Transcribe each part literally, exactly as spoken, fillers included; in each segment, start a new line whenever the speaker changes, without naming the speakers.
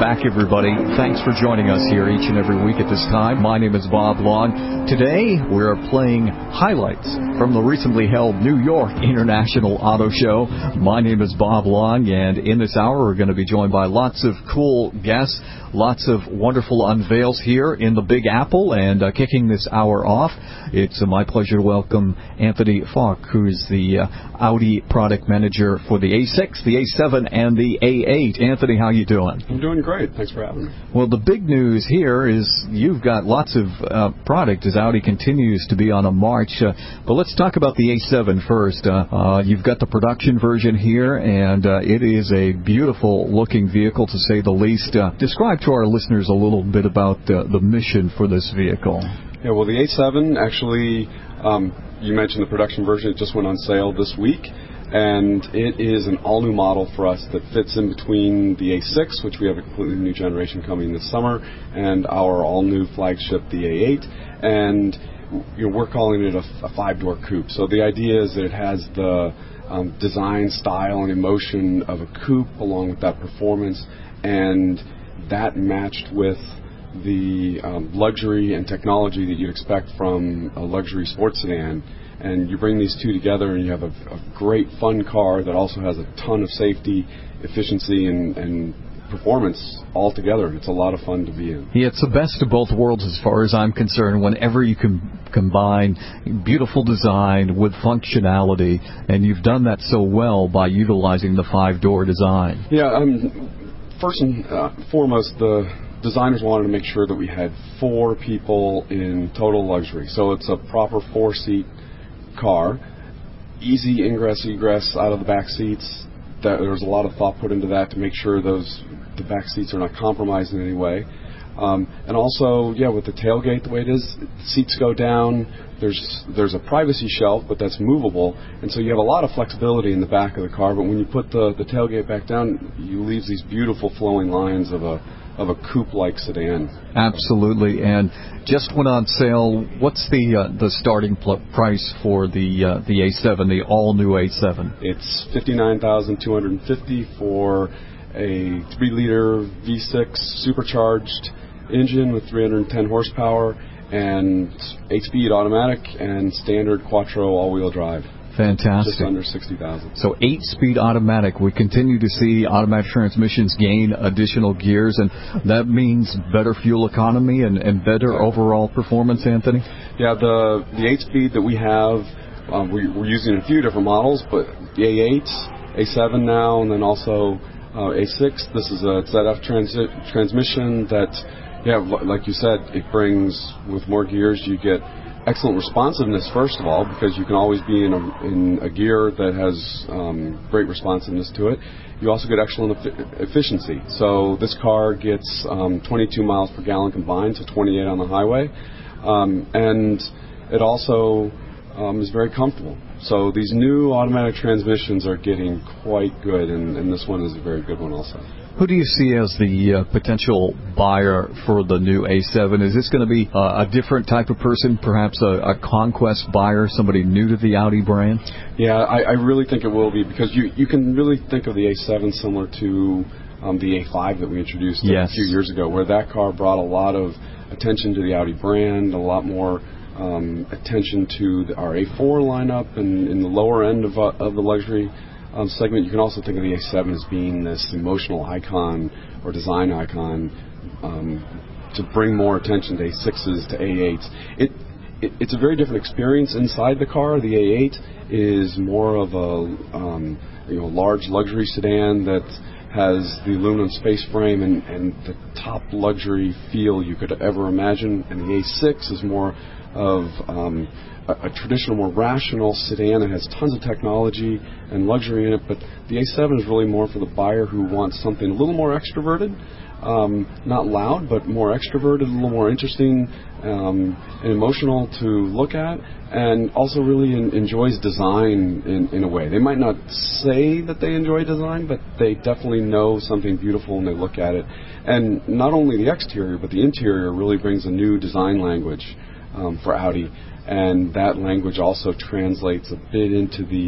back, everybody. Thanks for joining us here each and every week at this time. My name is Bob Long. Today, we're playing highlights from the recently held New York International Auto Show. My name is Bob Long, and in this hour, we're going to be joined by lots of cool guests, lots of wonderful unveils here in the Big Apple. And uh, kicking this hour off, it's uh, my pleasure to welcome Anthony Falk, who is the uh, Audi product manager for the A six, the A seven, and the A eight. Anthony, how you doing?
I'm doing great. Thanks for having me.
Well, the big news here is you've got lots of uh, product as Audi continues to be on a march. Uh, but let's talk about the A seven first. Uh, uh, you've got the production version here, and uh, it is a beautiful-looking vehicle, to say the least. Uh, describe to our listeners a little bit about uh, the mission for this vehicle.
Yeah, well, the A seven, actually, um, you mentioned the production version. It just went on sale this week. And it is an all-new model for us that fits in between the A six, which we have a completely new generation coming this summer, and our all-new flagship, the A eight. And you know, we're calling it a, a five-door coupe. So the idea is that it has the um, design, style, and emotion of a coupe along with that performance, and that matched with the um, luxury and technology that you'd expect from a luxury sports sedan. And you bring these two together and you have a, a great fun car that also has a ton of safety, efficiency, and, and performance all together. It's a lot of fun to be in.
Yeah, it's the best of both worlds as far as I'm concerned, whenever you can combine beautiful design with functionality, and you've done that so well by utilizing the five-door design.
Yeah, um, first and uh, foremost, the designers wanted to make sure that we had four people in total luxury. So it's a proper four-seat car, easy ingress egress out of the back seats. That there's a lot of thought put into that to make sure those the back seats are not compromised in any way. Um, and also, yeah, with the tailgate the way it is, seats go down. There's there's a privacy shelf, but that's movable, and so you have a lot of flexibility in the back of the car. But when you put the, the tailgate back down, you leave these beautiful flowing lines of a of a coupe-like sedan.
Absolutely, and just went on sale. What's the uh, the starting pl- price for the uh, the A seven, the all-new A seven?
It's fifty-nine thousand two hundred fifty dollars for a three-liter V six supercharged engine with three hundred ten horsepower and eight-speed automatic and standard quattro all-wheel drive.
Fantastic.
Just under sixty thousand.
So eight-speed automatic. We continue to see automatic transmissions gain additional gears, and that means better fuel economy and, and better yeah. overall performance, Anthony?
Yeah, the the eight-speed that we have, um, we, we're using a few different models, but the A eight, A seven now, and then also uh, A six. This is a Z F transi- transmission that, yeah, like you said, it brings, with more gears, you get excellent responsiveness, first of all, because you can always be in a, in a gear that has um, great responsiveness to it. You also get excellent e- efficiency. So this car gets um, twenty-two miles per gallon combined, so twenty-eight on the highway. Um, and it also um, is very comfortable. So these new automatic transmissions are getting quite good, and, and this one is a very good one also.
Who do you see as the uh, potential buyer for the new A seven? Is this going to be uh, a different type of person, perhaps a, a conquest buyer, somebody new to the Audi brand?
Yeah, I, I really think it will be, because you, you can really think of the A seven similar to um, the A five that we introduced
yes.
a few years ago, where that car brought a lot of attention to the Audi brand, a lot more um, attention to the, our A four lineup, and in the lower end of, uh, of the luxury Um, segment. You can also think of the A seven as being this emotional icon or design icon um, to bring more attention to A sixes, to A eights. It, it, it's a very different experience inside the car. The A eight is more of a um, you know large luxury sedan that has the aluminum space frame and, and the top luxury feel you could ever imagine. And the A six is more of um, a, a traditional, more rational sedan that has tons of technology and luxury in it. But the A seven is really more for the buyer who wants something a little more extroverted, um, not loud, but more extroverted, a little more interesting um, and emotional to look at, and also really in, enjoys design in, in a way. They might not say that they enjoy design, but they definitely know something beautiful when they look at it. And not only the exterior, but the interior really brings a new design language um, for Audi. And that language also translates a bit into the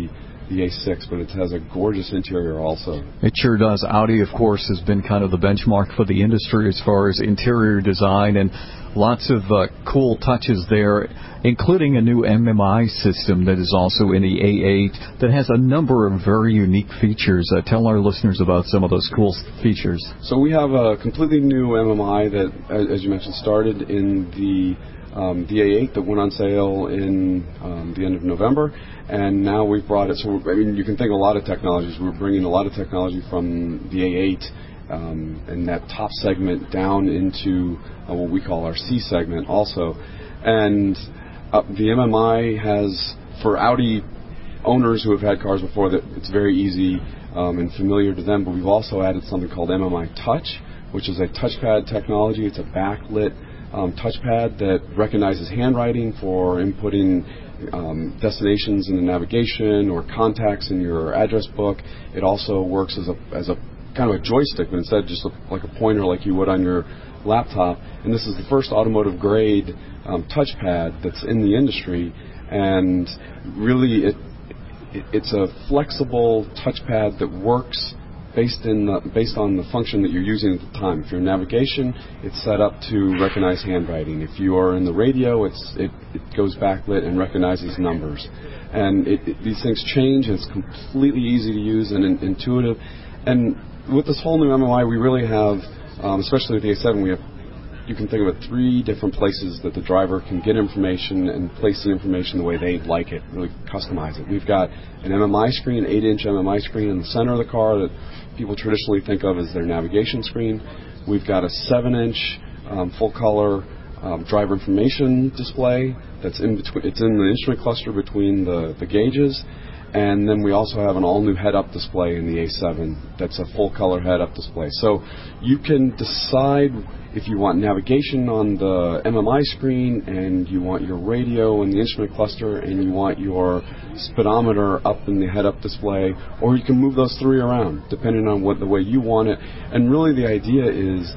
the A six, but it has a gorgeous interior also.
It sure does. Audi, of course, has been kind of the benchmark for the industry as far as interior design, and lots of uh, cool touches there, including a new M M I system that is also in the A eight that has a number of very unique features. Uh, tell our listeners about some of those cool features.
So we have a completely new M M I that, as you mentioned, started in the Um, the A eight that went on sale in um, the end of November, and now we've brought it. So I mean, you can think of a lot of technologies. We're bringing a lot of technology from the A eight um, and that top segment down into uh, what we call our C segment also. And uh, the M M I has, for Audi owners who have had cars before, that it's very easy um, and familiar to them. But we've also added something called M M I Touch, which is a touchpad technology. It's a backlit Um, touchpad that recognizes handwriting for inputting um, destinations in the navigation or contacts in your address book. It also works as a as a kind of a joystick, but instead just a, like a pointer like you would on your laptop. And this is the first automotive grade um, touchpad that's in the industry. And really, it, it it's a flexible touchpad that works based in the, based on the function that you're using at the time. If you're in navigation, it's set up to recognize handwriting. If you are in the radio, it's it, it goes backlit and recognizes numbers. And it, it, these things change, and it's completely easy to use and in, intuitive. And with this whole new M M I, we really have, um, especially with the A seven, we have, you can think of it, three different places that the driver can get information and place the information the way they like it, really customize it. We've got an M M I screen, eight inch M M I screen in the center of the car that people traditionally think of as their navigation screen. We've got a seven inch um, full-color um, driver information display that's in between. It's in the instrument cluster between the, the gauges. And then we also have an all-new head-up display in the A seven that's a full-color head-up display. So you can decide if you want navigation on the M M I screen, and you want your radio in the instrument cluster, and you want your speedometer up in the head-up display, or you can move those three around depending on what the way you want it. And really the idea is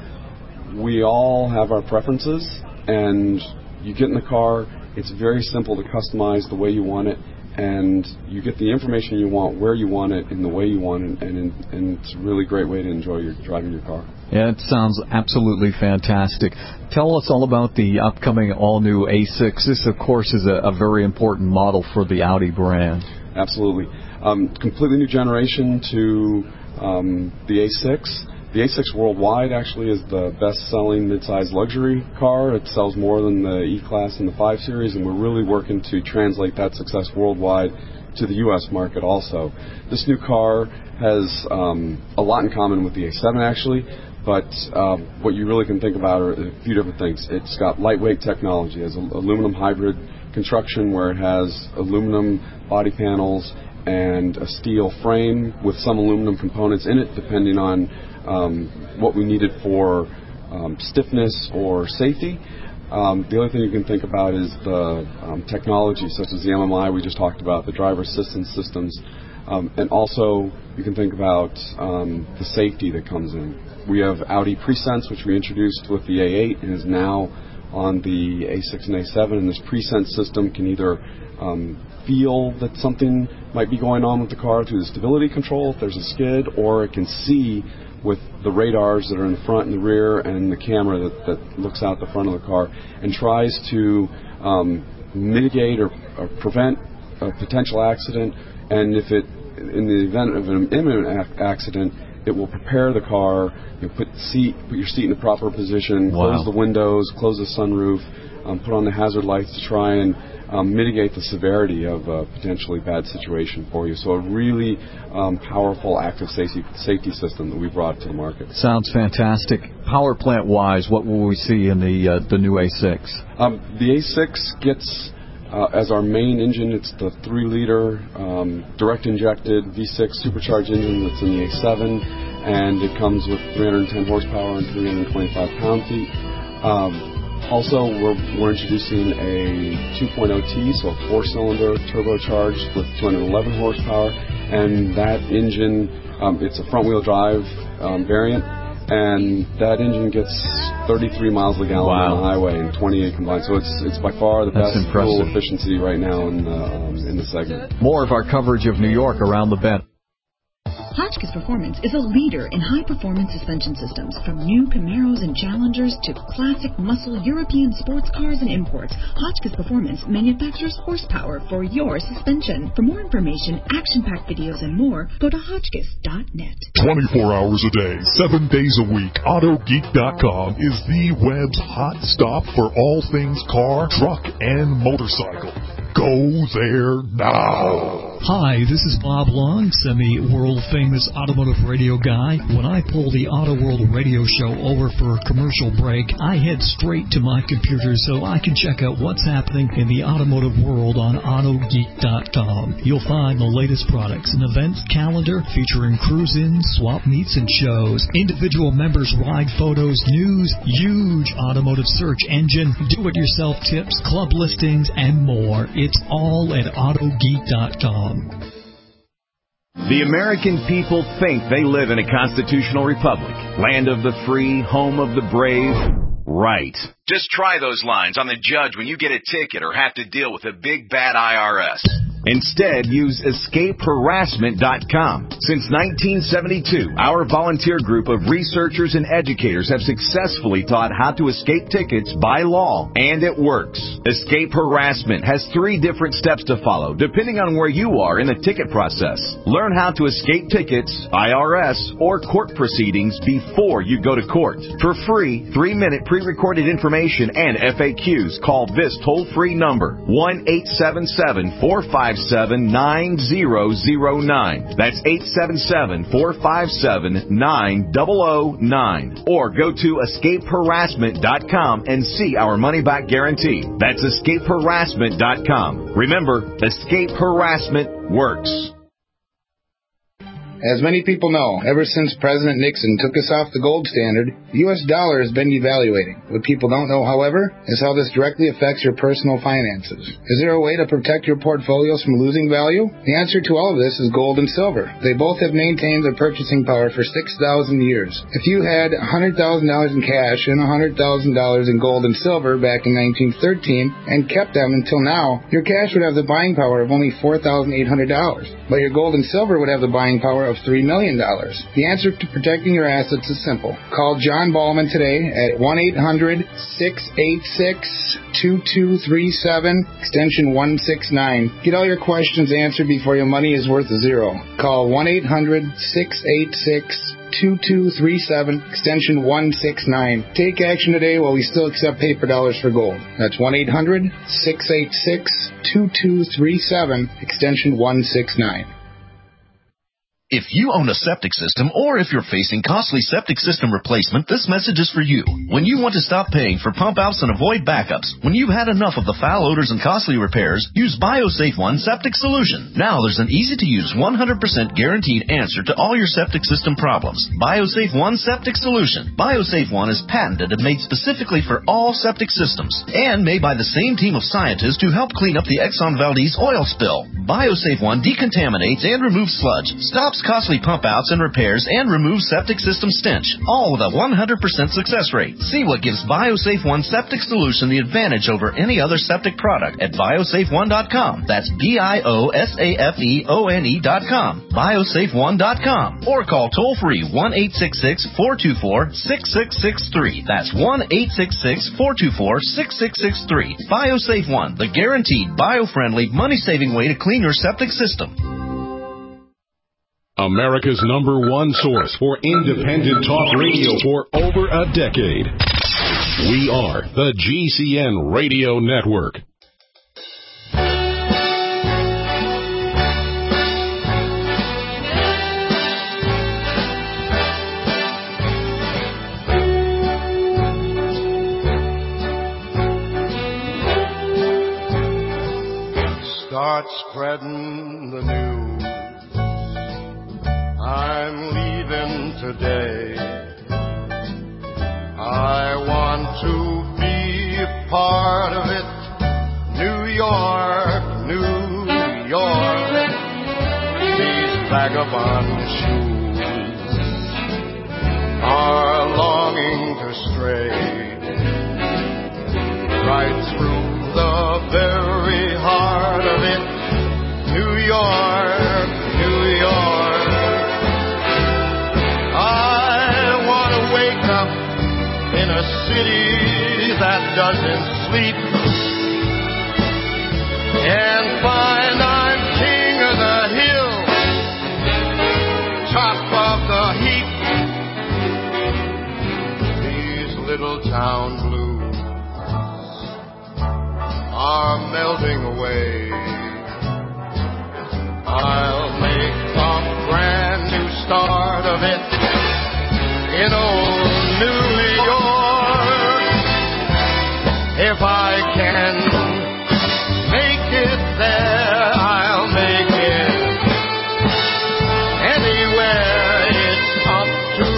we all have our preferences, and you get in the car, it's very simple to customize the way you want it, and you get the information you want where you want it in the way you want it, and, and it's a really great way to enjoy your driving your car.
Yeah, it sounds absolutely fantastic. Tell us all about the upcoming all-new A six. This, of course, is a, a very important model for the Audi brand.
Absolutely. Um, completely new generation to um, the A six. The A six worldwide actually is the best-selling mid-size luxury car. It sells more than the E-Class and the five series, and we're really working to translate that success worldwide to the U S market also. This new car has um, a lot in common with the A seven, actually, but uh, what you really can think about are a few different things. It's got lightweight technology. It has an aluminum hybrid construction where it has aluminum body panels and a steel frame with some aluminum components in it, depending on um, what we needed for um, stiffness or safety. Um, the other thing you can think about is the um, technology, such as the M M I we just talked about, the driver assistance systems, um, and also you can think about um, the safety that comes in. We have Audi PreSense, which we introduced with the A eight and is now on the A six and A seven, and this PreSense system can either um, feel that something might be going on with the car through the stability control if there's a skid, or it can see with the radars that are in the front and the rear and the camera that, that looks out the front of the car and tries to um, mitigate or, or prevent a potential accident. And if it, in the event of an imminent accident, it will prepare the car, you know, put the seat, put your seat in the proper position,
wow.
close the windows, close the sunroof, um, put on the hazard lights to try and um, mitigate the severity of a potentially bad situation for you. So a really um, powerful active safety safety system that we brought to the market.
Sounds fantastic. Power plant-wise, what will we see in the uh, the new A six?
Um, the A six gets Uh, as our main engine, it's the three liter um, direct-injected V six supercharged engine that's in the A seven, and it comes with three hundred ten horsepower and three hundred twenty-five pound-feet. Um, also, we're, we're introducing a two point oh T, so a four-cylinder turbocharged with two hundred eleven horsepower, and that engine, um, it's a front-wheel drive um, variant, and that engine gets thirty-three miles per gallon
wow.
on the highway and twenty-eight combined. So it's it's by far the
That's
best
impressive.
fuel efficiency right now in the um, in the segment.
More of our coverage of New York around the bend.
Hotchkiss Performance is a leader in high-performance suspension systems. From new Camaros and Challengers to classic muscle European sports cars and imports, Hotchkiss Performance manufactures horsepower for your suspension. For more information, action-packed videos, and more, go to hotchkiss dot net.
twenty-four hours a day, seven days a week, Auto Geek dot com is the web's hot stop for all things car, truck, and motorcycle. Go there now.
Hi, this is Bob Long, semi-world-famous automotive radio guy. When I pull the Auto World radio show over for a commercial break, I head straight to my computer so I can check out what's happening in the automotive world on Auto Geek dot com. You'll find the latest products and events calendar featuring cruise-ins, swap meets, and shows, individual members' ride photos, news, huge automotive search engine, do-it-yourself tips, club listings, and more. It's all at Auto Geek dot com.
The American people think they live in a constitutional republic, land of the free, home of the brave. Right. Just try those lines on the judge when you get a ticket or have to deal with a big bad I R S. Instead, use escape harassment dot com. Since nineteen seventy-two, our volunteer group of researchers and educators have successfully taught how to escape tickets by law, and it works. Escape Harassment has three different steps to follow, depending on where you are in the ticket process. Learn how to escape tickets, I R S, or court proceedings before you go to court. For free, three-minute pre-recorded information and F A Qs, call this toll-free number, one eight seven seven, four five seven, nine zero zero nine. That's eight seven seven, four five seven, nine zero zero nine. Or go to escape harassment dot com and see our money-back guarantee. That's escape harassment dot com. Remember, Escape Harassment works.
As many people know, ever since President Nixon took us off the gold standard, the U S dollar has been devaluating. What people don't know, however, is how this directly affects your personal finances. Is there a way to protect your portfolios from losing value? The answer to all of this is gold and silver. They both have maintained their purchasing power for six thousand years. If you had one hundred thousand dollars in cash and one hundred thousand dollars in gold and silver back in nineteen thirteen and kept them until now, your cash would have the buying power of only four thousand eight hundred dollars, but your gold and silver would have the buying power of three million dollars. The answer to protecting your assets is simple. Call John Ballman today at one eight hundred, six eight six, two two three seven, extension one six nine. Get all your questions answered before your money is worth a zero. Call one eight hundred, six eight six, two two three seven, extension one six nine. Take action today while we still accept paper dollars for gold. That's one eight hundred, six eight six, two two three seven, extension one six nine.
If you own a septic system or if you're facing costly septic system replacement, this message is for you. When you want to stop paying for pump outs and avoid backups, when you've had enough of the foul odors and costly repairs, use BioSafe One Septic Solution. Now there's an easy-to-use one hundred percent guaranteed answer to all your septic system problems. BioSafe One Septic Solution. BioSafe One is patented and made specifically for all septic systems and made by the same team of scientists who helped clean up the Exxon Valdez oil spill. BioSafe One decontaminates and removes sludge, stops costly pump outs and repairs, and removes septic system stench, all with a one hundred percent success rate. See what gives BioSafe One Septic Solution the advantage over any other septic product at biosafe one dot com. That's B I O S A F E O N E dot com. biosafe one dot com. Or call toll-free one eight six six, four two four, six six six three. That's one eight six six, four two four, six six six three. BioSafe One, the guaranteed, bio-friendly, money-saving way to clean your septic system.
America's number one source for independent talk radio for over a decade. We are the G C N Radio Network.
Start spreading the news. I'm leaving today. I want to be a part of it. New York, New York. These vagabond shoes are straight, right through the very heart of it, New York, New York. I want to wake up in a city that doesn't sleep and find I'm king of the hill, top of the heap. These little town blues are melting away. I'll make a brand new start of it in old New York. If I can make it there, I'll make it anywhere. It's up to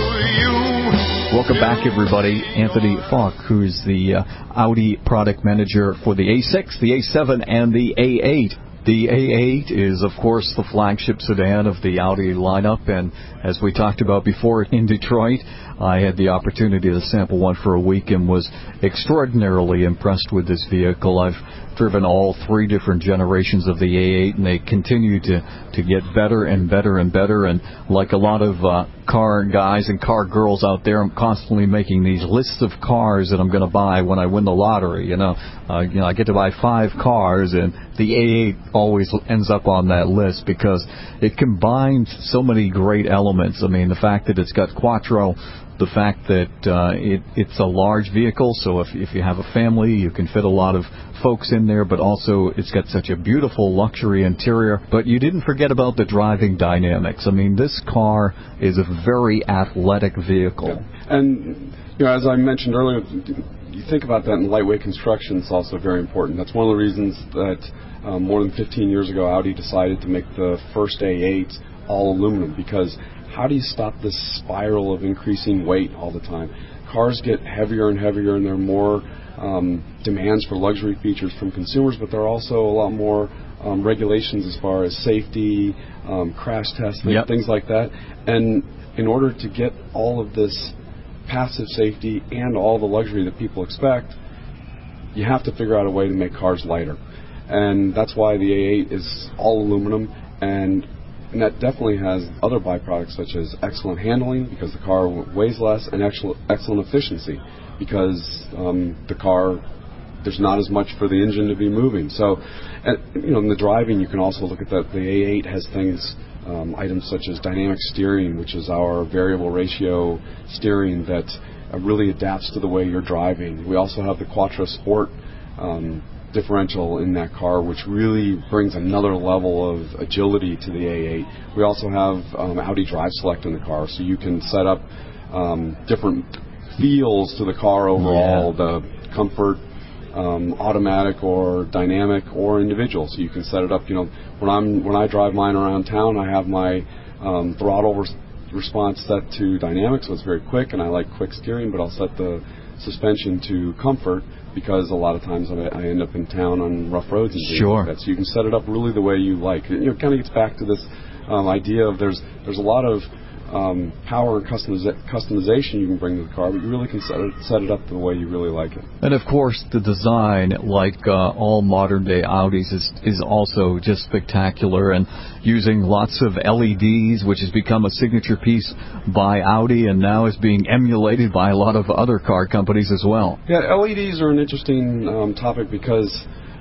you.
Welcome back, everybody. Anthony Falk, who's the uh, Audi product manager for the A six, the A seven, and the A eight. The A eight is, of course, the flagship sedan of the Audi lineup, and as we talked about before in Detroit, I had the opportunity to sample one for a week and was extraordinarily impressed with this vehicle. I've driven all three different generations of the A eight, and they continue to, to get better and better and better. And like a lot of uh, car guys and car girls out there, I'm constantly making these lists of cars that I'm going to buy when I win the lottery. You know, uh, you know, I get to buy five cars, and the A eight always ends up on that list because it combines so many great elements. I mean, the fact that it's got Quattro, the fact that uh, it, it's a large vehicle, so if, if you have a family, you can fit a lot of folks in there, but also it's got such a beautiful luxury interior. But you didn't forget about the driving dynamics. I mean, this car is a very athletic vehicle.
Yeah. And, you know, as I mentioned earlier, you think about that in lightweight construction, it's also very important. That's one of the reasons that um, more than fifteen years ago, Audi decided to make the first A eight all aluminum, because how do you stop this spiral of increasing weight all the time? Cars get heavier and heavier, and there are more um, demands for luxury features from consumers, but there are also a lot more um, regulations as far as safety, um, crash testing,
yep.
things like that. And in order to get all of this passive safety and all the luxury that people expect, you have to figure out a way to make cars lighter. And that's why the A eight is all aluminum, and And that definitely has other byproducts such as excellent handling, because the car weighs less, and excellent, excellent efficiency, because um, the car, there's not as much for the engine to be moving. So, and, you know, in the driving, you can also look at that. The A eight has things, um, items such as dynamic steering, which is our variable ratio steering that uh, really adapts to the way you're driving. We also have the Quattro Sport um, differential in that car, which really brings another level of agility to the A eight. We also have um, Audi Drive Select in the car, so you can set up um, different feels to the car overall, yeah. the comfort, um, automatic or dynamic or individual. So you can set it up. You know, when I'm when I drive mine around town, I have my um, throttle res- response set to dynamic, so it's very quick, and I like quick steering. But I'll set the suspension to comfort, because a lot of times I, I end up in town on rough roads and things
sure.
like that. So you can set it up really the way you like. It, you know, kind of gets back to this um, idea of there's there's a lot of um, power and customiza- customization you can bring to the car, but you really can set it, set it up the way you really like it.
And of course, the design, like uh, all modern day Audis, is is also just spectacular, and using lots of L E Ds, which has become a signature piece by Audi, and now is being emulated by a lot of other car companies as well.
Yeah, L E Ds are an interesting um, topic, because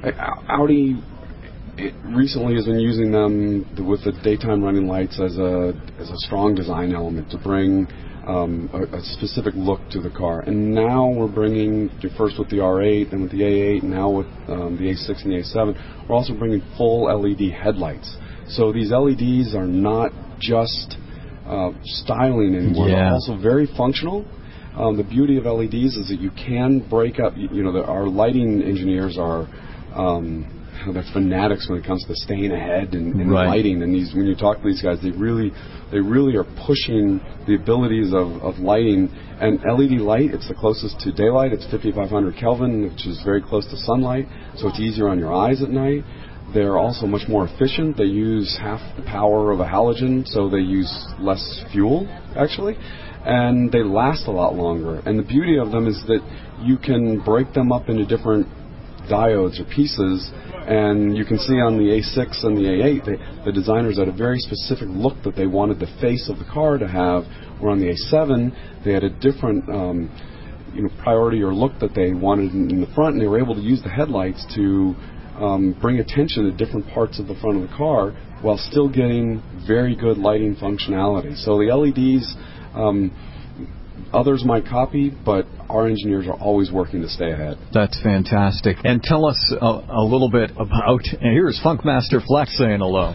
Audi it recently has been using them with the daytime running lights as a as a strong design element to bring um, a, a specific look to the car. And now we're bringing, first with the R eight and with the A eight, and now with um, the A six and the A seven, we're also bringing full L E D headlights. So these L E Ds are not just uh, styling anymore;
yeah.
they're also very functional. Um, the beauty of L E Ds is that you can break up. You, you know, the, our lighting engineers are. Um, They're fanatics when it comes to staying ahead and, and
right.
lighting. And these, when you talk to these guys, they really, they really are pushing the abilities of, of lighting. And L E D light, it's the closest to daylight. It's fifty-five hundred Kelvin, which is very close to sunlight, so it's easier on your eyes at night. They're also much more efficient. They use half the power of a halogen, so they use less fuel, actually. And they last a lot longer. And the beauty of them is that you can break them up into different diodes or pieces, and you can see on the A six and the A eight, they, the designers had a very specific look that they wanted the face of the car to have, where on the A seven, they had a different um, you know, priority or look that they wanted in, in the front, and they were able to use the headlights to um, bring attention to different parts of the front of the car while still getting very good lighting functionality. So the L E Ds, um, others might copy, but our engineers are always working to stay ahead.
That's fantastic. And tell us a, a little bit about, and here's Funkmaster Flex saying hello.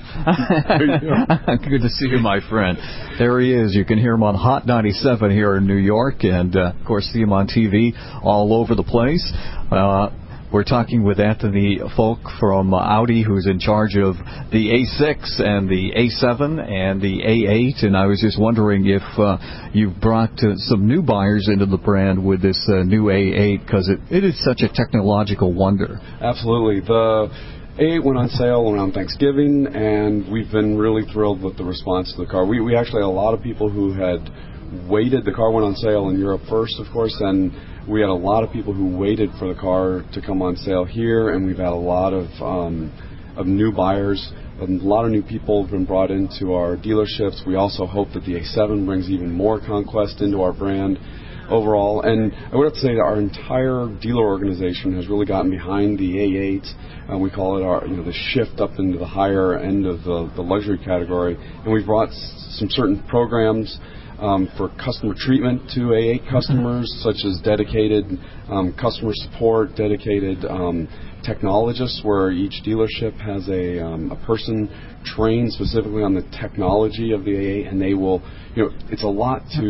Good to see you, my friend. There he is. You can hear him on Hot ninety-seven here in New York, and, uh, of course, see him on T V all over the place. Uh, We're talking with Anthony Folk from Audi, who's in charge of the A six and the A seven and the A eight. And I was just wondering if uh, you've brought uh, some new buyers into the brand with this uh, new A eight, because it, it is such a technological wonder.
Absolutely. The A eight went on sale around Thanksgiving, and we've been really thrilled with the response to the car. We, we actually had a lot of people who had waited. The car went on sale in Europe first, of course, and we had a lot of people who waited for the car to come on sale here, and we've had a lot of um, of new buyers. A lot of new people have been brought into our dealerships. We also hope that the A seven brings even more conquest into our brand overall. And I would have to say that our entire dealer organization has really gotten behind the A eight. Uh, we call it our, you know, the shift up into the higher end of the, the luxury category. And we've brought s- some certain programs Um, for customer treatment to A eight customers, such as dedicated um, customer support, dedicated um, technologists, where each dealership has a, um, a person trained specifically on the technology of the A eight, and they will, you know, it's a lot to,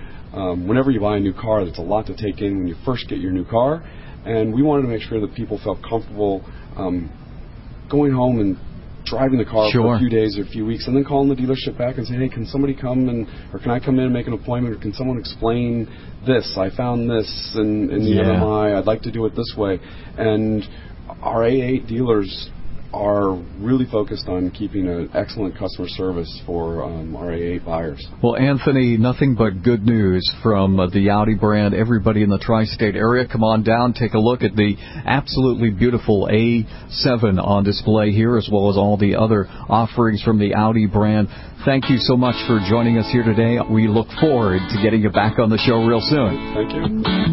um, whenever you buy a new car, it's a lot to take in when you first get your new car, and we wanted to make sure that people felt comfortable um, going home and driving the car
sure.
for a few days or a few weeks, and then calling the dealership back and saying, hey, can somebody come and, or can I come in and make an appointment, or can someone explain this? I found this in, in the
yeah.
M M I. I'd like to do it this way. And our A eight dealers are really focused on keeping an excellent customer service for um, our A eight buyers.
Well, Anthony, nothing but good news from uh, the Audi brand. Everybody in the tri-state area, come on down, take a look at the absolutely beautiful A seven on display here, as well as all the other offerings from the Audi brand. Thank you so much for joining us here today. We look forward to getting you back on the show real soon.
Thank you.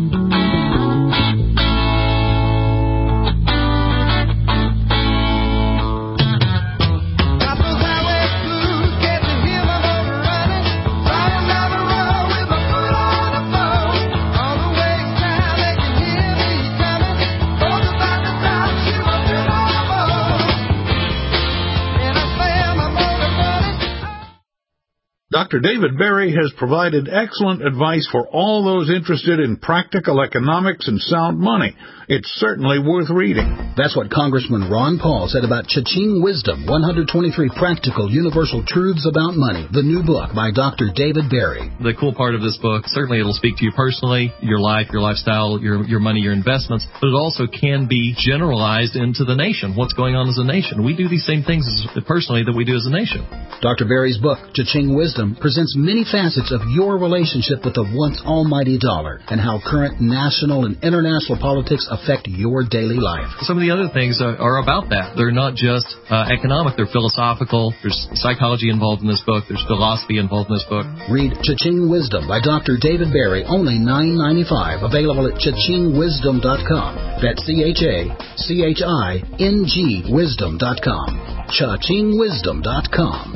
Doctor David Berry has provided excellent advice for all those interested in practical economics and sound money. It's certainly worth reading.
That's what Congressman Ron Paul said about Cha-Ching Wisdom, one hundred twenty-three Practical Universal Truths About Money, the new book by Doctor David Berry.
The cool part of this book, certainly it'll speak to you personally, your life, your lifestyle, your your money, your investments, but it also can be generalized into the nation, what's going on as a nation. We do these same things as, personally that we do as a nation.
Doctor Berry's book, Cha-Ching Wisdom, presents many facets of your relationship with the once almighty dollar and how current national and international politics affect your daily life.
Some of the other things are, are about that. They're not just uh, economic, they're philosophical. There's psychology involved in this book. There's philosophy involved in this book.
Read Cha-Ching Wisdom by Doctor David Berry, only nine ninety-five, available at cha ching wisdom dot com. That's C H A C H I N G wisdom dot com. cha ching wisdom dot com.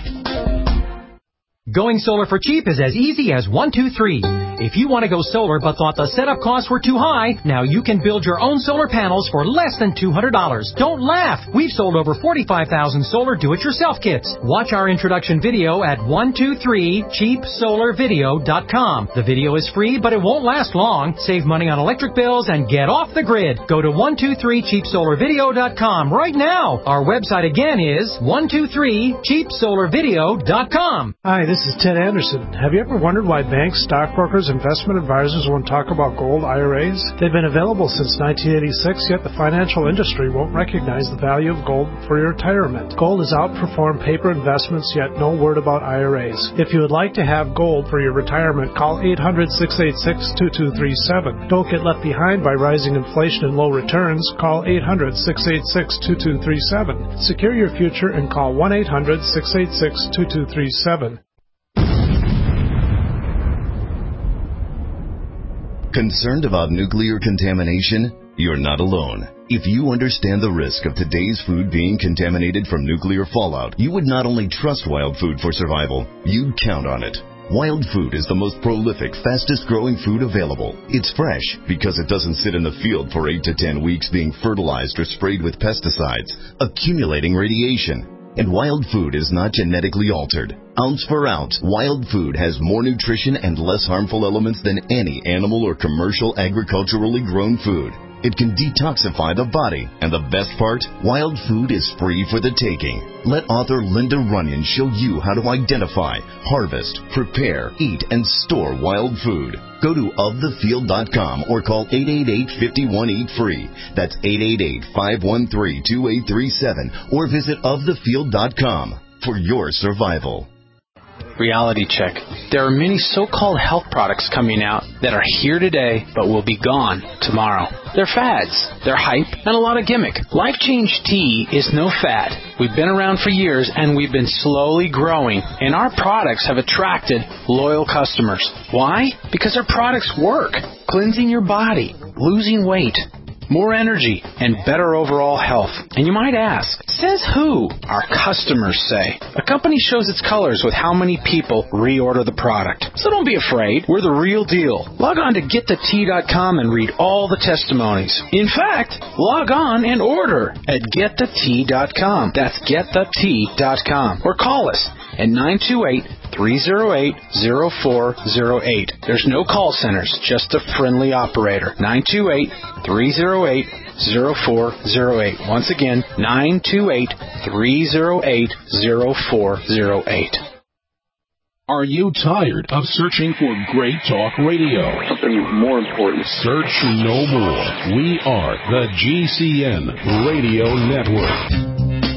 Going solar for cheap is as easy as one, two, three. If you want to go solar but thought the setup costs were too high, now you can build your own solar panels for less than two hundred dollars. Don't laugh! We've sold over forty-five thousand solar do-it-yourself kits. Watch our introduction video at one two three cheap solar video dot com. The video is free, but it won't last long. Save money on electric bills and get off the grid. Go to one two three cheap solar video dot com right now. Our website again is one two three cheap solar video dot com.
Hi, this is Ted Anderson. Have you ever wondered why banks, stockbrokers, investment advisors won't talk about gold I R As? They've been available since nineteen eighty-six, yet the financial industry won't recognize the value of gold for your retirement. Gold has outperformed paper investments, yet no word about I R As. If you would like to have gold for your retirement, call eight hundred, six eight six, two two three seven. Don't get left behind by rising inflation and low returns. Call eight hundred, six eight six, two two three seven. Secure your future and call one eight hundred, six eight six, two two three seven.
Concerned about nuclear contamination? You're not alone. If you understand the risk of today's food being contaminated from nuclear fallout, you would not only trust Wild Food for survival, you'd count on it. Wild Food is the most prolific, fastest growing food available. It's fresh because it doesn't sit in the field for eight to ten weeks being fertilized or sprayed with pesticides, accumulating radiation. And Wild Food is not genetically altered. Ounce for ounce, Wild Food has more nutrition and less harmful elements than any animal or commercial agriculturally grown food. It can detoxify the body, and the best part, Wild Food is free for the taking. Let author Linda Runyon show you how to identify, harvest, prepare, eat, and store Wild Food. Go to of the field dot com or call eight eight eight, five one, eat free. That's eight eight eight, five one three, two eight three seven or visit of the field dot com for your survival.
Reality check. There are many so-called health products coming out that are here today but will be gone tomorrow. They're fads, they're hype, and a lot of gimmick. Life Change Tea is no fad. We've been around for years and we've been slowly growing, and our products have attracted loyal customers. Why? Because our products work. Cleansing your body, losing weight, more energy, and better overall health. And you might ask, says who? Our customers say. A company shows its colors with how many people reorder the product. So don't be afraid. We're the real deal. Log on to get the tea dot com and read all the testimonies. In fact, log on and order at get the tea dot com. That's get the tea dot com. Or call us at nine two eight, three oh eight, oh four oh eight. There's no call centers, just a friendly operator. nine two eight, three oh eight, oh four oh eight. Once again, nine two eight, three oh eight, oh four oh eight.
Are you tired of searching for great talk radio?
Something more important.
Search no more. We are the G C N Radio Network.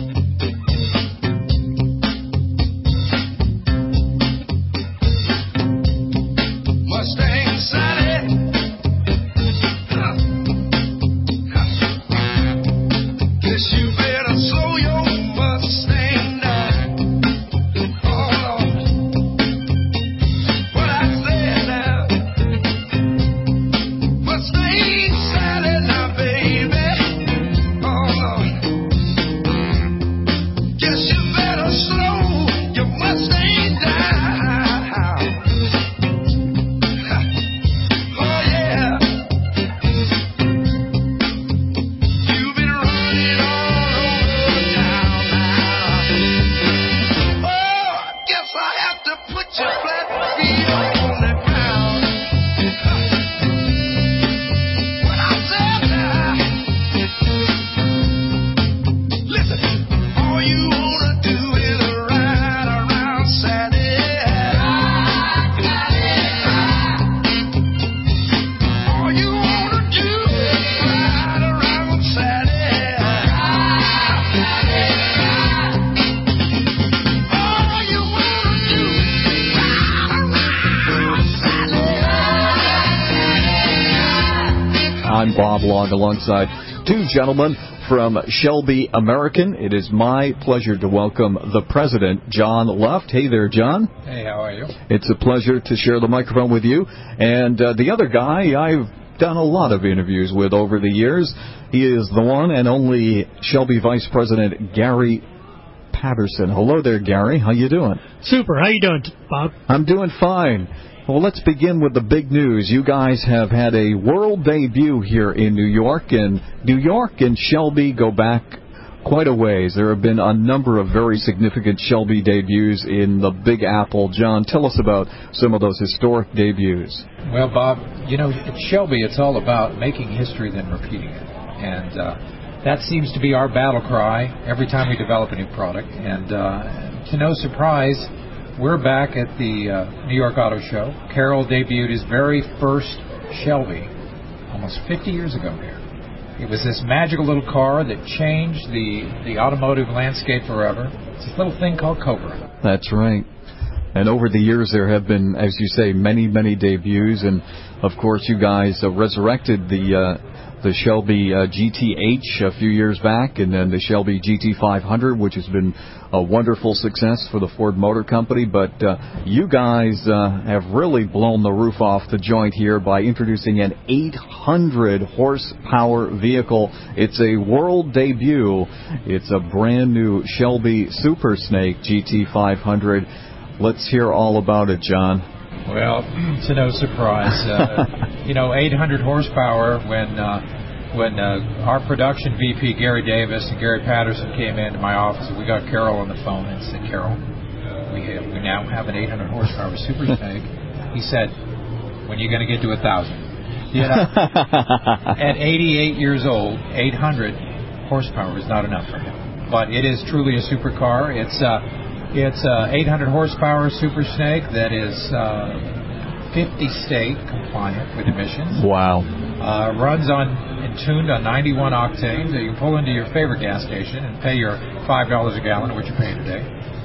I'm Bob Long alongside two gentlemen from Shelby American. It is my pleasure to welcome the president, John Luft. Hey there, John.
Hey, how are you?
It's a pleasure to share the microphone with you. And uh, the other guy I've done a lot of interviews with over the years. He is the one and only Shelby Vice President Gary Patterson. Hello there, Gary. How you doing?
Super. How you doing, Bob?
I'm doing fine. Well, let's begin with the big news. You guys have had a world debut here in New York, and New York and Shelby go back quite a ways. There have been a number of very significant Shelby debuts in the Big Apple. John, tell us about some of those historic debuts.
Well, Bob, you know, at Shelby, it's all about making history then repeating it. And uh, that seems to be our battle cry every time we develop a new product. And uh, to no surprise, we're back at the uh, New York Auto Show. Carroll debuted his very first Shelby almost fifty years ago here. It was this magical little car that changed the, the automotive landscape forever. It's this little thing called Cobra.
That's right. And over the years, there have been, as you say, many, many debuts. And, of course, you guys uh, resurrected the uh, the Shelby uh, G T H a few years back, and then the Shelby G T five hundred, which has been a wonderful success for the Ford Motor Company. But uh, you guys uh, have really blown the roof off the joint here by introducing an eight hundred horsepower vehicle. It's a world debut. It's a brand new Shelby Super Snake G T five hundred. Let's hear all about it, John.
Well, to no surprise, uh, you know, eight hundred horsepower. When uh, when uh, our production V P Gary Davis and Gary Patterson came into my office, we got Carroll on the phone and said, "Carroll, we have, we now have an eight hundred horsepower Super Snake." He said, "When are you going to get to a thousand?" You know, at eighty-eight years old, eight hundred horsepower is not enough for him. But it is truly a supercar. It's uh, It's an eight hundred horsepower Super Snake that is uh, fifty state compliant with emissions.
Wow.
Uh, runs on and tuned on ninety-one octane, so you can pull into your favorite gas station and pay your five dollars a gallon, which you're paying today.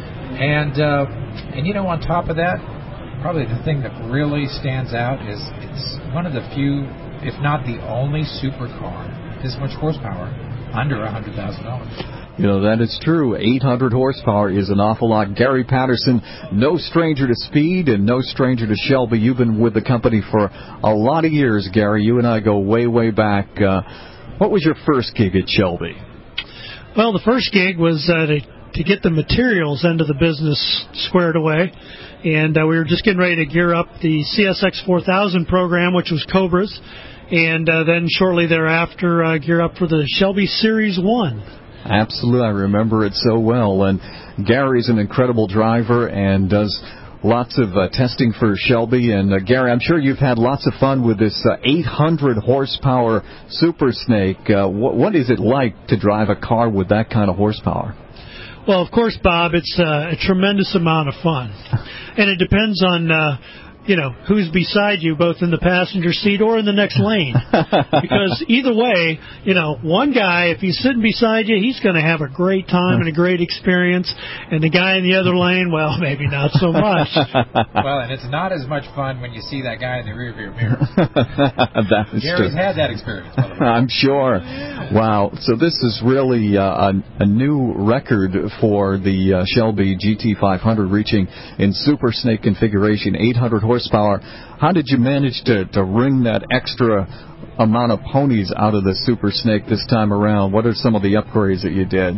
And uh, and you know, on top of that, probably the thing that really stands out is it's one of the few, if not the only supercar this much horsepower under one hundred thousand dollars.
You know, that is true. eight hundred horsepower is an awful lot. Gary Patterson, no stranger to speed and no stranger to Shelby. You've been with the company for a lot of years, Gary. You and I go way, way back. Uh, what was your first gig at Shelby?
Well, the first gig was uh, to, to get the materials end of the business squared away. And uh, we were just getting ready to gear up the C S X four thousand program, which was Cobras. And uh, then shortly thereafter, uh, gear up for the Shelby Series one.
Absolutely. I remember it so well. And Gary's an incredible driver and does lots of uh, testing for Shelby. And, uh, Gary, I'm sure you've had lots of fun with this uh, eight hundred horsepower Super Snake. Uh, wh- what is it like to drive a car with that kind of horsepower?
Well, of course, Bob, it's uh, a tremendous amount of fun. And it depends on... Uh, you know, who's beside you, both in the passenger seat or in the next lane. Because either way, you know, one guy, if he's sitting beside you, he's going to have a great time and a great experience. And the guy in the other lane, well, maybe not so much.
Well, and it's not as much fun when you see that guy in the rearview mirror.
That is
Gary's
true.
had that experience.
I'm sure. Wow. So this is really uh, a, a new record for the uh, Shelby G T five hundred, reaching in Super Snake configuration, eight hundred horsepower. How did you manage to, to wring that extra amount of ponies out of the Super Snake this time around? What are some of the upgrades that you did?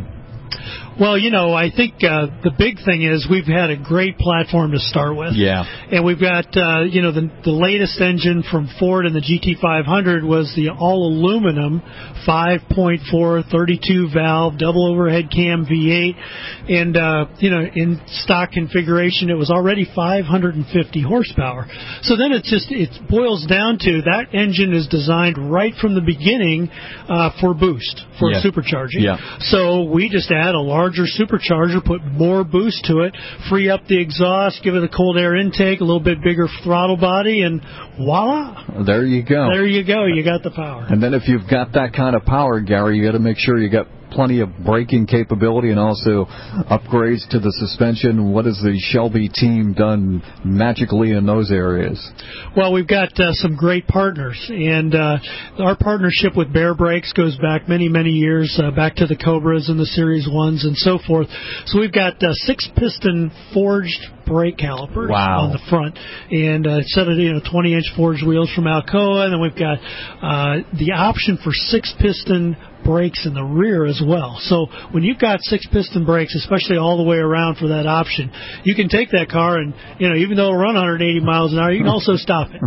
Well, you know, I think uh, the big thing is we've had a great platform to start with.
Yeah.
And we've got, uh, you know, the, the latest engine from Ford and the G T five hundred was the all-aluminum five point four thirty-two valve double overhead cam V eight. And, uh, you know, in stock configuration, it was already five hundred fifty horsepower. So then it's just, it boils down to that engine is designed right from the beginning uh, for boost, for
yeah.
supercharging.
Yeah.
So we just add a larger supercharger, put more boost to it, free up the exhaust, give it a cold air intake, a little bit bigger throttle body, and voila.
There you go.
There you go. You got the power.
And then if you've got that kind of power, Gary, you got to make sure you got plenty of braking capability and also upgrades to the suspension. What has the Shelby team done magically in those areas?
Well, we've got uh, some great partners, and uh, our partnership with Bear Brakes goes back many, many years, uh, back to the Cobras and the Series ones and so forth. So we've got uh, six-piston forged brake calipers
wow.
on the front, and uh, set of you know twenty-inch forged wheels from Alcoa, and then we've got uh, the option for six-piston brakes in the rear as well. So when you've got six-piston brakes, especially all the way around for that option, you can take that car and, you know, even though it'll run one hundred eighty miles an hour, you can also stop it.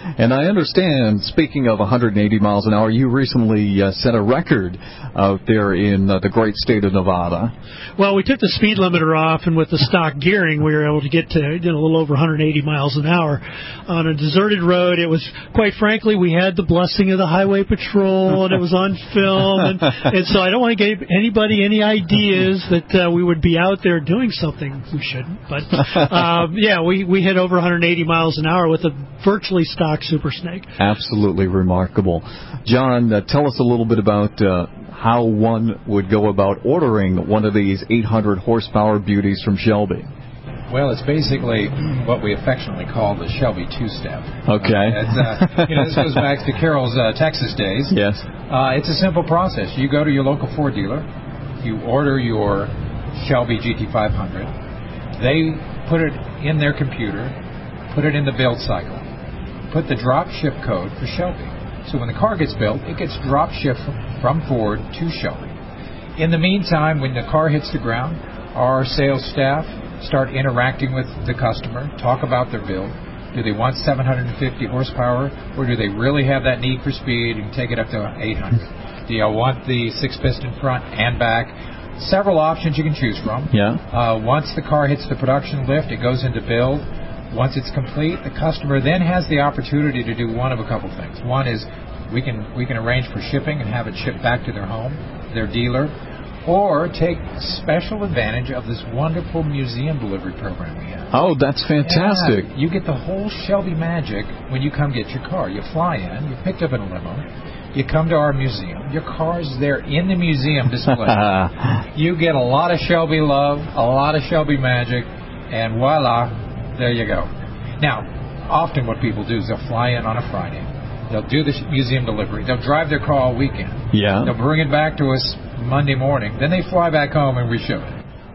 And I understand, speaking of one hundred eighty miles an hour, you recently uh, set a record out there in uh, the great state of Nevada.
Well, we took the speed limiter off, and with the stock gearing, we were able to get to you know, a little over one hundred eighty miles an hour on a deserted road. It was, quite frankly, we had the blessing of the Highway Patrol, and it was on film, and, and so I don't want to give anybody any ideas that uh, we would be out there doing something we shouldn't. But, um, yeah, we, we hit over one hundred eighty miles an hour with a virtually stock Super Snake.
Absolutely remarkable. John, uh, tell us a little bit about uh, how one would go about ordering one of these eight hundred horsepower beauties from Shelby.
Well, it's basically what we affectionately call the Shelby two-step.
Okay.
Uh, it's, uh, you know, this goes back to Carol's uh, Texas days.
Yes.
Uh, it's a simple process. You go to your local Ford dealer, you order your Shelby G T five hundred. They put it in their computer, put it in the build cycle, put the drop ship code for Shelby. So when the car gets built, it gets drop shipped from Ford to Shelby. In the meantime, when the car hits the ground, our sales staff start interacting with the customer, talk about their build. Do they want seven hundred fifty horsepower, or do they really have that need for speed and take it up to eight hundred? Do you want the six-piston front and back? Several options you can choose from.
Yeah.
Uh, once the car hits the production lift, it goes into build. Once it's complete, the customer then has the opportunity to do one of a couple things. One is we can we can arrange for shipping and have it shipped back to their home, their dealer, or take special advantage of this wonderful museum delivery program we have.
Oh, that's fantastic.
Yeah, you get the whole Shelby magic when you come get your car. You fly in, you're picked up in a limo, you come to our museum, your car's there in the museum display. You get a lot of Shelby love, a lot of Shelby magic, and voila, there you go. Now, often what people do is they'll fly in on a Friday. They'll do the museum delivery. They'll drive their car all weekend.
Yeah.
They'll bring it back to us Monday morning. Then they fly back home and we ship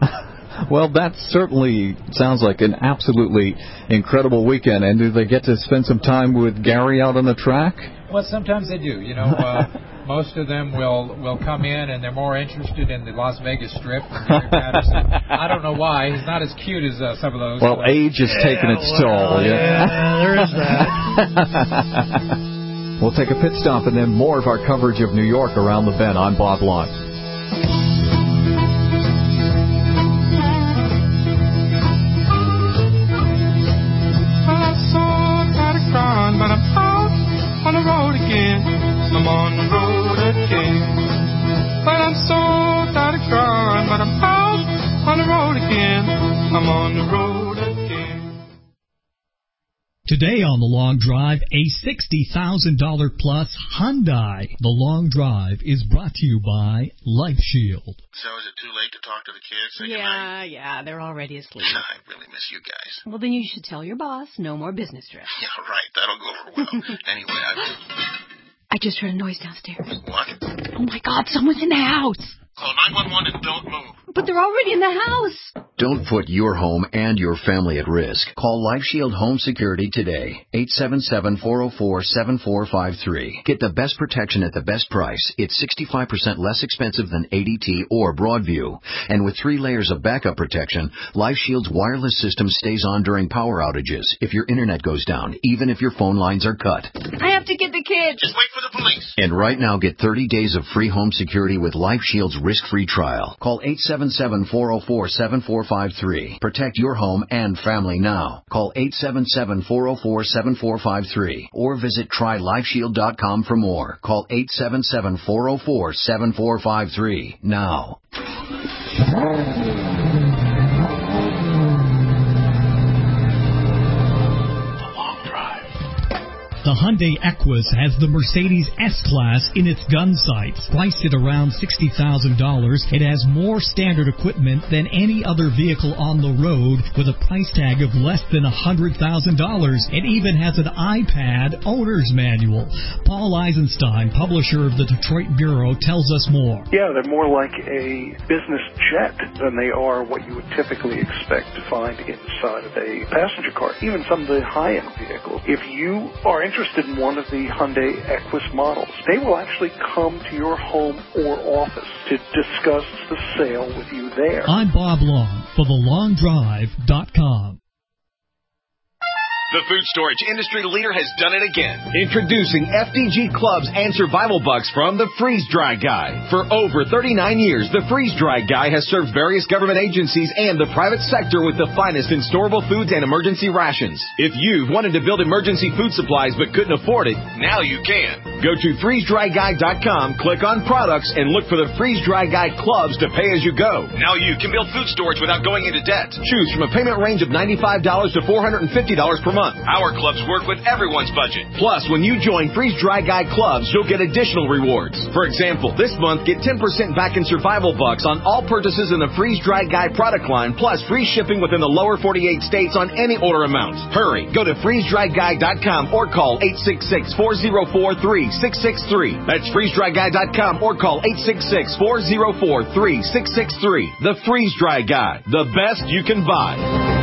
it.
Well, that certainly sounds like an absolutely incredible weekend. And do they get to spend some time with Gary out on the track?
Well, sometimes they do. You know, uh, most of them will will come in and they're more interested in the Las Vegas Strip than Gary Patterson. I don't know why. He's not as cute as uh, some of those.
Well, age has
yeah,
taken its
well,
toll.
Yeah,
yeah,
there is that.
We'll take a pit stop and then more of our coverage of New York around the bend. I'm Bob Long.
Well, I'm so tired of crying, but I'm out on the road again. I'm on the road again. Well, I'm so tired of crying, but I'm out on the road again. I'm on the road again.
Today on The Long Drive, a sixty thousand dollars plus Hyundai. The Long Drive is brought to you by Life Shield.
So is it too late to talk to the kids? Say
yeah,
goodnight?
yeah, they're already asleep.
I really miss you guys.
Well, then you should tell your boss no more business trips.
Yeah, right. That'll go over well. Anyway, I...
I just heard a noise downstairs.
What?
Oh, my God, someone's in the house.
Call nine one one and don't move.
But they're already in the house.
Don't put your home and your family at risk. Call Life Shield Home Security today. eight seven seven, four oh four, seven four five three. Get the best protection at the best price. It's sixty-five percent less expensive than A D T or Broadview. And with three layers of backup protection, Life Shield's wireless system stays on during power outages if your internet goes down, even if your phone lines are cut.
I have to get the kids.
Just wait for the police.
And right now, get thirty days of free home security with Life Shield's risk-free trial. Call eight seven seven, four oh four, seven four five three. Protect your home and family now. Call eight seven seven, four oh four, seven four five three or visit try life shield dot com for more. Call eight seven seven, four oh four, seven four five three now.
The Hyundai Equus has the Mercedes S-Class in its gun sights. Priced at around sixty thousand dollars, it has more standard equipment than any other vehicle on the road with a price tag of less than one hundred thousand dollars. It even has an iPad owner's manual. Paul Eisenstein, publisher of the Detroit Bureau, tells us more.
Yeah, they're more like a business jet than they are what you would typically expect to find inside of a passenger car, even some of the high-end vehicles. If you are interested interested in one of the Hyundai Equus models, they will actually come to your home or office to discuss the sale with you there.
I'm Bob Long for the long drive dot com.
The food storage industry leader has done it again. Introducing F D G Clubs and Survival Bucks from the Freeze Dry Guy. For over thirty-nine years, the Freeze Dry Guy has served various government agencies and the private sector with the finest in storable foods and emergency rations. If you've wanted to build emergency food supplies but couldn't afford it, now you can. Go to freeze dry guy dot com, click on products, and look for the Freeze Dry Guy Clubs to pay as you go. Now you can build food storage without going into debt. Choose from a payment range of ninety-five dollars to four hundred fifty dollars per month. Our clubs work with everyone's budget. Plus, when you join Freeze Dry Guy Clubs, you'll get additional rewards. For example, this month, get ten percent back in Survival Bucks on all purchases in the Freeze Dry Guy product line, plus free shipping within the lower forty-eight states on any order amount. Hurry, go to freeze dry guy dot com or call eight six six, four zero four, three six six three. That's freeze dry guy dot com or call eight six six, four zero four, three six six three. The Freeze Dry Guy, the best you can buy.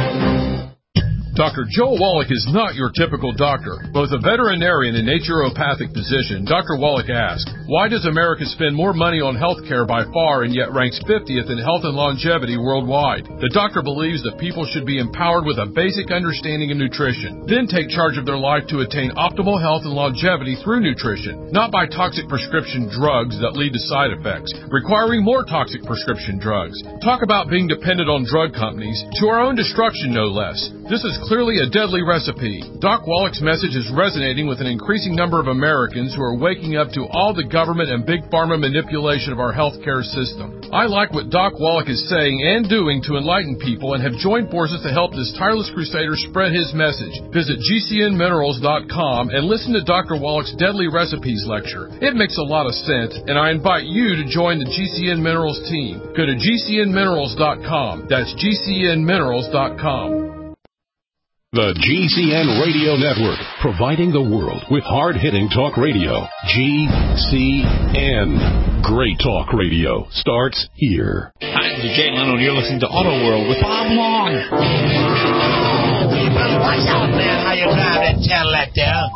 Doctor Joel Wallach is not your typical doctor. Both a veterinarian and naturopathic physician, Doctor Wallach asks, why does America spend more money on health care by far and yet ranks fiftieth in health and longevity worldwide? The doctor believes that people should be empowered with a basic understanding of nutrition, then take charge of their life to attain optimal health and longevity through nutrition, not by toxic prescription drugs that lead to side effects, requiring more toxic prescription drugs. Talk about being dependent on drug companies, to our own destruction no less. This is clearly a deadly recipe. Doc Wallach's message is resonating with an increasing number of Americans who are waking up to all the government and big pharma manipulation of our healthcare system. I like what Doc Wallach is saying and doing to enlighten people and have joined forces to help this tireless crusader spread his message. Visit G C N minerals dot com and listen to Doctor Wallach's Deadly Recipes lecture. It makes a lot of sense, and I invite you to join the G C N Minerals team. Go to G C N minerals dot com. That's G C N minerals dot com.
The G C N Radio Network, providing the world with hard-hitting talk radio. G C N. Great talk radio starts here.
Hi, this is Jay Leno, and you're listening to Auto World with Bob Long. Watch out, man, how you drive that Cadillac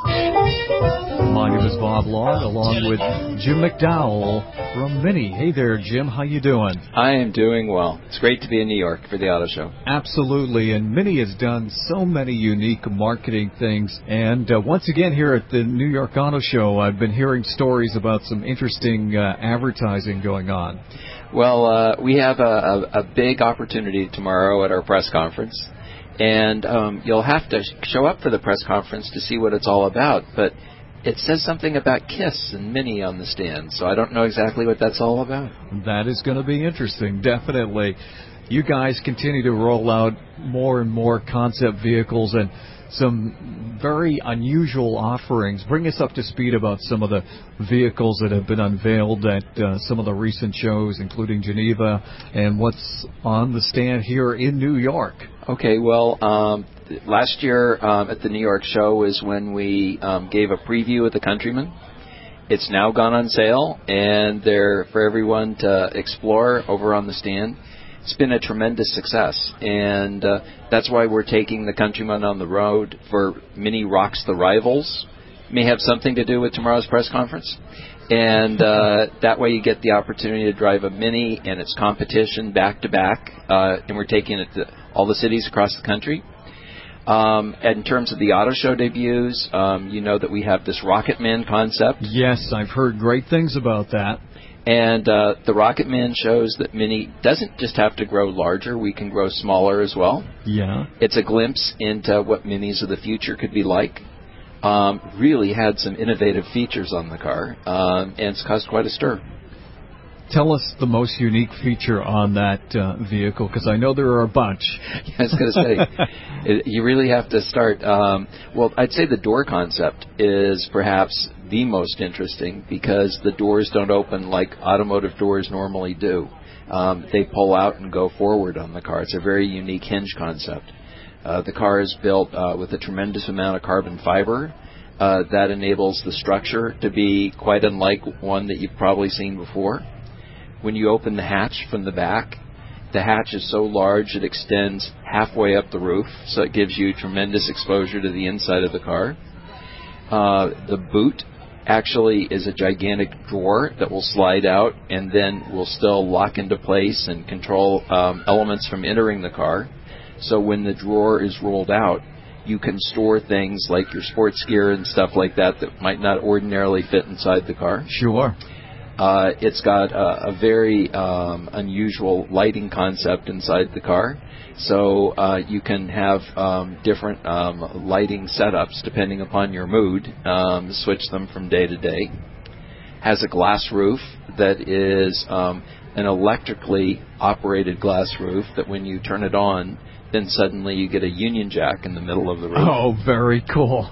there.
My name is Bob Long, along with Jim McDowell from Mini. Hey there, Jim. How you doing?
I am doing well. It's great to be in New York for the auto show.
Absolutely, and Mini has done so many unique marketing things. And uh, once again, here at the New York Auto Show, I've been hearing stories about some interesting uh, advertising going on.
Well, uh, we have a, a, a big opportunity tomorrow at our press conference. And um, you'll have to show up for the press conference to see what it's all about. But it says something about Kiss and Mini on the stand, so I don't know exactly what that's all about.
That is going to be interesting, definitely. You guys continue to roll out more and more concept vehicles and some very unusual offerings. Bring us up to speed about some of the vehicles that have been unveiled at uh, some of the recent shows, including Geneva, and what's on the stand here in New York.
Okay, well, um, last year um, at the New York show is when we um, gave a preview of the Countryman. It's now gone on sale, and they're for everyone to explore over on the stand. It's been a tremendous success, and uh, that's why we're taking the Countryman on the road for Mini Rocks the Rivals. May have something to do with tomorrow's press conference. And uh, that way you get the opportunity to drive a Mini and its competition back-to-back, uh, and we're taking it to all the cities across the country. Um, in terms of the auto show debuts, um, you know that we have this Rocket Man concept.
Yes, I've heard great things about that.
And uh, the Rocket Man shows that Mini doesn't just have to grow larger, we can grow smaller as well.
Yeah.
It's a glimpse into what Minis of the future could be like. Um, really had some innovative features on the car, um, and it's caused quite a stir.
Tell us the most unique feature on that uh, vehicle, because I know there are a bunch.
Yeah, I was going to say, it, you really have to start. Um, well, I'd say the door concept is perhaps the most interesting because the doors don't open like automotive doors normally do. Um, they pull out and go forward on the car. It's a very unique hinge concept. Uh, the car is built uh, with a tremendous amount of carbon fiber. Uh, that enables the structure to be quite unlike one that you've probably seen before. When you open the hatch from the back, the hatch is so large it extends halfway up the roof, so it gives you tremendous exposure to the inside of the car. Uh, the boot actually is a gigantic drawer that will slide out and then will still lock into place and control um, elements from entering the car. So when the drawer is rolled out, you can store things like your sports gear and stuff like that that might not ordinarily fit inside the car.
Sure.
Uh, it's got a, a very um, unusual lighting concept inside the car. So uh, you can have um, different um, lighting setups depending upon your mood, um, switch them from day to day. Has a glass roof that is um, an electrically operated glass roof that when you turn it on, then suddenly you get a Union Jack in the middle of the roof.
Oh, very cool.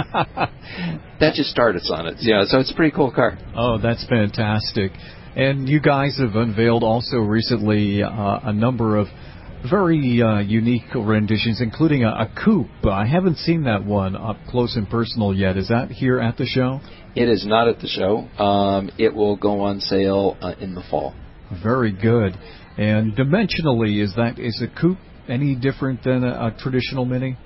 That just started on it. Yeah, so it's a pretty cool car.
Oh, that's fantastic. And you guys have unveiled also recently uh, a number of very uh, unique renditions, including a, a coupe. I haven't seen that one up close and personal yet. Is that here at the show?
It is not at the show. Um, it will go on sale uh, in the fall.
Very good. And dimensionally, is that is a coupe any different than a, a traditional Mini?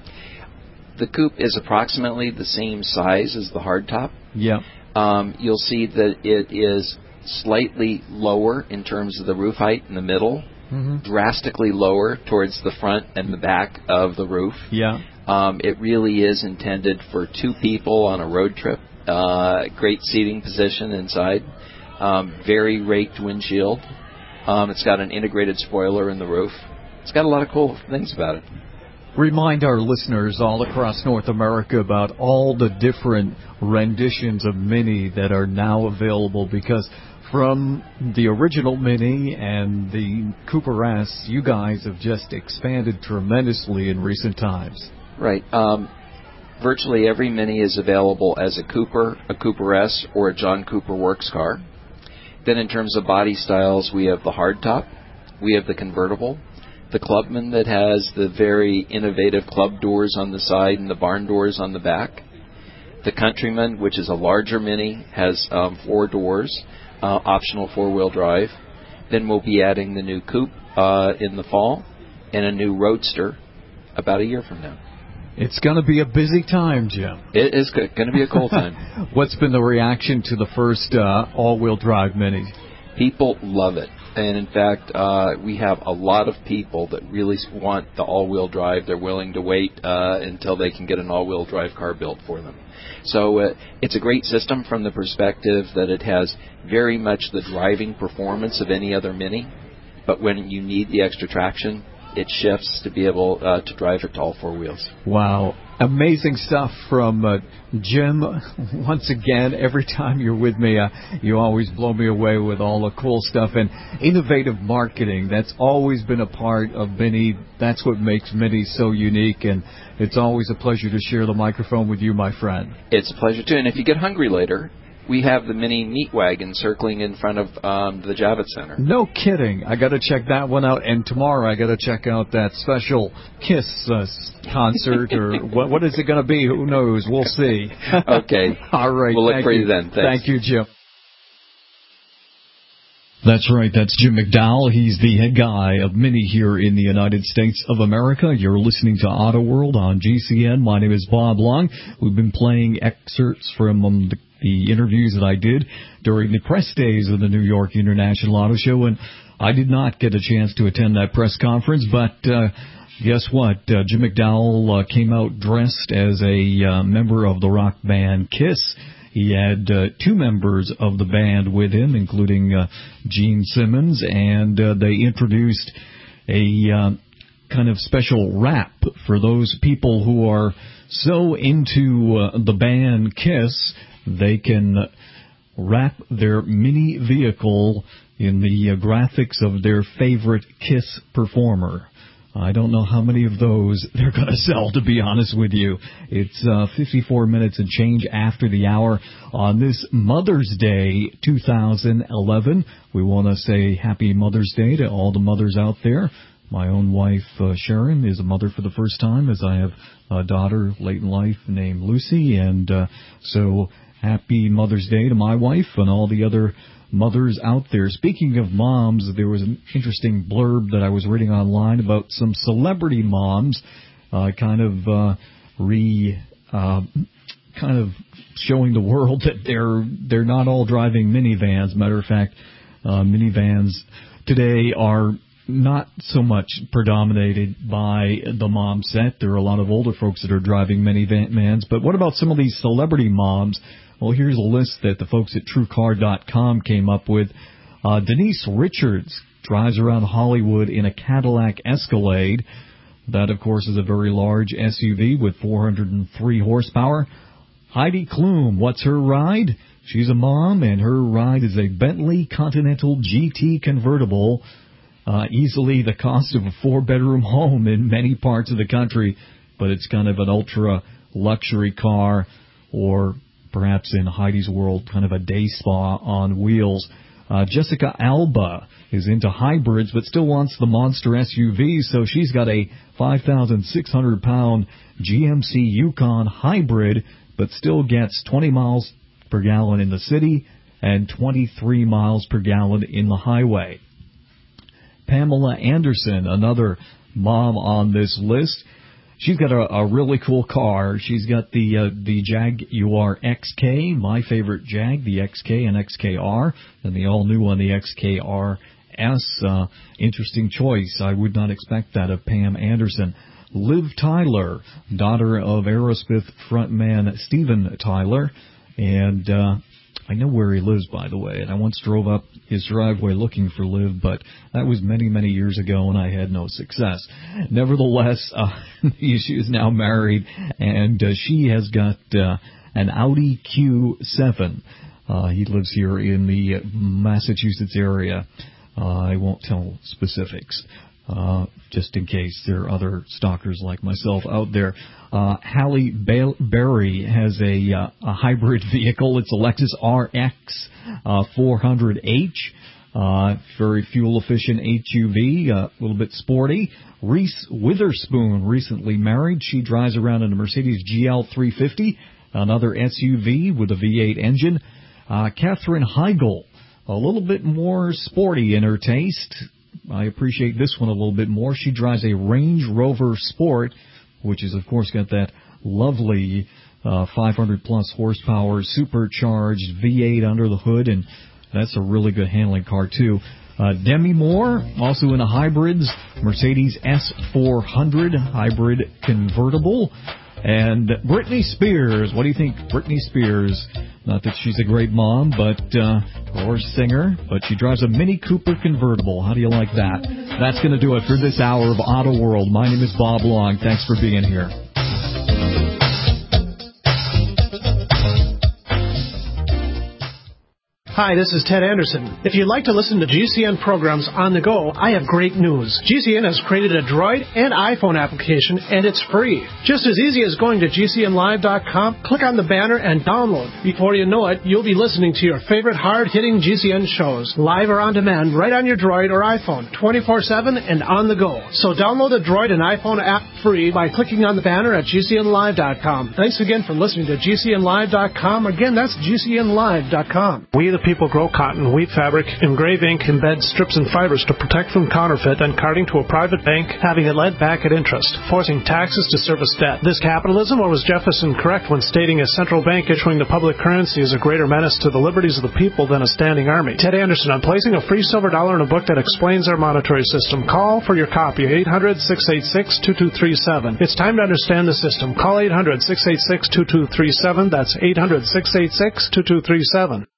The coupe is approximately the same size as the hardtop.
Yeah.
Um, you'll see that it is slightly lower in terms of the roof height in the middle, mm-hmm. drastically lower towards the front and the back of the roof.
Yeah.
Um, it really is intended for two people on a road trip. Uh, great seating position inside. Um, very raked windshield. Um, it's got an integrated spoiler in the roof. It's got a lot of cool things about it.
Remind our listeners all across North America about all the different renditions of Mini that are now available, because from the original Mini and the Cooper S, you guys have just expanded tremendously in recent times.
Right. Um, virtually every Mini is available as a Cooper, a Cooper S, or a John Cooper Works car. Then in terms of body styles, we have the hardtop, we have the convertible, the Clubman that has the very innovative club doors on the side and the barn doors on the back. The Countryman, which is a larger Mini, has um, four doors, uh, optional four-wheel drive. Then we'll be adding the new Coupe uh, in the fall and a new Roadster about a year from now.
It's going to be a busy time, Jim.
It is going to be a cool time.
What's been the reaction to the first uh, all-wheel drive Mini?
People love it. And, in fact, uh, we have a lot of people that really want the all-wheel drive. They're willing to wait uh, until they can get an all-wheel drive car built for them. So uh, it's a great system from the perspective that it has very much the driving performance of any other Mini. But when you need the extra traction, it shifts to be able uh, to drive it to all four wheels.
Wow. Amazing stuff from uh, Jim. Once again, every time you're with me, uh, you always blow me away with all the cool stuff. And innovative marketing, that's always been a part of Mini. That's what makes Mini so unique. And it's always a pleasure to share the microphone with you, my friend.
It's a pleasure, too. And if you get hungry later, we have the Mini Meat Wagon circling in front of um, the Javits Center.
No kidding. I got to check that one out. And tomorrow I got to check out that special Kiss uh, concert. or what, what is it going to be? Who knows? We'll see.
Okay.
All right.
We'll look
Thank
for
you
you then. Thanks.
Thank you, Jim. That's right. That's Jim McDowell. He's the head guy of Mini here in the United States of America. You're listening to Auto World on G C N. My name is Bob Long. We've been playing excerpts from um, the, the interviews that I did during the press days of the New York International Auto Show, and I did not get a chance to attend that press conference, but uh, guess what? Uh, Jim McDowell uh, came out dressed as a uh, member of the rock band Kiss. He had uh, two members of the band with him, including uh, Gene Simmons, and uh, they introduced a uh, kind of special rap for those people who are so into uh, the band Kiss, they can wrap their Mini vehicle in the uh, graphics of their favorite Kiss performer. I don't know how many of those they're going to sell, to be honest with you. It's uh, fifty-four minutes and change after the hour on this Mother's Day two thousand eleven. We want to say Happy Mother's Day to all the mothers out there. My own wife, uh, Sharon, is a mother for the first time, as I have a daughter late in life named Lucy. And uh, so happy Mother's Day to my wife and all the other mothers out there. Speaking of moms, there was an interesting blurb that I was reading online about some celebrity moms, uh, kind of uh, re, uh, kind of showing the world that they're they're not all driving minivans. Matter of fact, uh, minivans today are not so much predominated by the mom set. There are a lot of older folks that are driving minivans. But what about some of these celebrity moms? Well, here's a list that the folks at True Car dot com came up with. Uh, Denise Richards drives around Hollywood in a Cadillac Escalade. That, of course, is a very large S U V with four hundred three horsepower. Heidi Klum, what's her ride? She's a mom, and her ride is a Bentley Continental G T convertible, uh, easily the cost of a four-bedroom home in many parts of the country, but it's kind of an ultra-luxury car, or perhaps in Heidi's world, kind of a day spa on wheels. Uh, Jessica Alba is into hybrids, but still wants the monster S U V, so she's got a five thousand six hundred pound G M C Yukon hybrid, but still gets twenty miles per gallon in the city and twenty-three miles per gallon in the highway. Pamela Anderson, another mom on this list. She's got a, a really cool car. She's got the uh, the Jaguar X K, my favorite Jag, the X K and X K R, and the all-new one, the X K R S. Uh, interesting choice. I would not expect that of Pam Anderson. Liv Tyler, daughter of Aerosmith frontman Steven Tyler, and uh, I know where he lives, by the way, and I once drove up his driveway looking for Liv, but that was many, many years ago, and I had no success. Nevertheless, uh, she is now married, and uh, she has got uh, an Audi Q seven. Uh, he lives here in the Massachusetts area. Uh, I won't tell specifics, uh, just in case there are other stalkers like myself out there. Uh, Halle ba- Berry has a, uh, a hybrid vehicle. It's a Lexus R X uh, four hundred H, uh, very fuel-efficient H U V, uh, a little bit sporty. Reese Witherspoon, recently married. She drives around in a Mercedes G L three fifty, another S U V with a V eight engine. Uh, Katherine Heigl, a little bit more sporty in her taste. I appreciate this one a little bit more. She drives a Range Rover Sport, which is, of course, got that lovely uh, five hundred plus horsepower, supercharged V eight under the hood, and that's a really good handling car, too. Uh, Demi Moore, also in a hybrids, Mercedes S four hundred hybrid convertible. And Britney Spears, what do you think, Britney Spears? Not that she's a great mom, but uh, or singer, but she drives a Mini Cooper convertible. How do you like that? That's going to do it for this hour of Auto World. My name is Bob Long. Thanks for being here.
Hi, this is Ted Anderson. If you'd like to listen to G C N programs on the go, I have great news. G C N has created a Droid and iPhone application, and it's free. Just as easy as going to G C N live dot com, click on the banner, and download. Before you know it, you'll be listening to your favorite hard-hitting G C N shows, live or on demand, right on your Droid or iPhone, twenty-four seven and on the go. So download the Droid and iPhone app free by clicking on the banner at G C N live dot com. Thanks again for listening to G C N live dot com. Again, that's G C N live dot com. We the people grow cotton, weave fabric, engrave ink, embed strips and fibers to protect from counterfeit, then carting to a private bank, having it lent back at interest, forcing taxes to service debt. This capitalism, or was Jefferson correct when stating a central bank issuing the public currency is a greater menace to the liberties of the people than a standing army? Ted Anderson, I'm placing a free silver dollar in a book that explains our monetary system. Call for your copy, eight hundred, six eight six, two two three seven. It's time to understand the system. Call eight hundred, six eight six, two two three seven. That's eight hundred, six eight six, two two three seven.